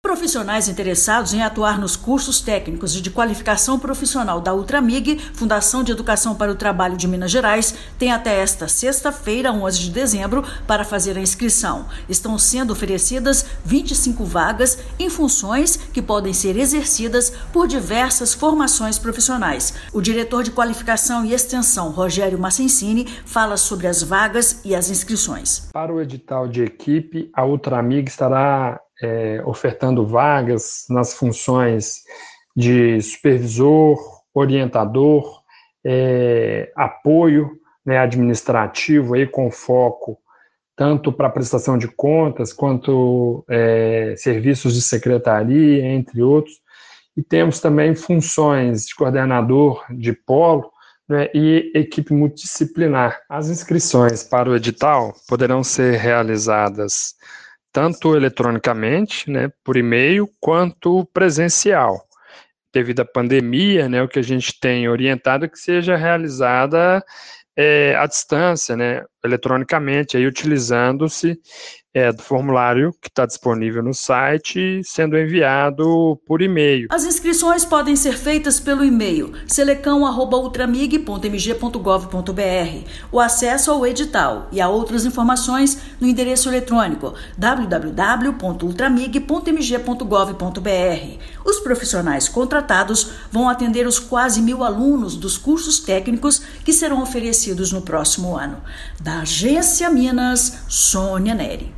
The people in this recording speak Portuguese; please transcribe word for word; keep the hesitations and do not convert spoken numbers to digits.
Profissionais interessados em atuar nos cursos técnicos e de qualificação profissional da Ultramig, Fundação de Educação para o Trabalho de Minas Gerais, têm até esta sexta-feira, onze de dezembro, para fazer a inscrição. Estão sendo oferecidas vinte e cinco vagas em funções que podem ser exercidas por diversas formações profissionais. O diretor de Qualificação e Extensão, Rogério Massencini, fala sobre as vagas e as inscrições. Para o edital de equipe, a Ultramig estará É, ofertando vagas nas funções de supervisor, orientador, é, apoio, né, administrativo, aí, com foco tanto para prestação de contas quanto é, serviços de secretaria, entre outros. E temos também funções de coordenador de polo, né, e equipe multidisciplinar. As inscrições para o edital poderão ser realizadas tanto eletronicamente, né, por e-mail, quanto presencial. Devido à pandemia, né, o que a gente tem orientado é que seja realizada é, à distância, né, eletronicamente, aí utilizando-se é, do formulário que está disponível no site, sendo enviado por e-mail. As inscrições podem ser feitas pelo e-mail selecão arroba ultramig ponto m g ponto gov ponto b r. O acesso ao edital e a outras informações no endereço eletrônico w w w ponto ultramig ponto m g ponto gov ponto b r. Os profissionais contratados vão atender os quase mil alunos dos cursos técnicos que serão oferecidos no próximo ano. Da Agência Minas, Sônia Neri.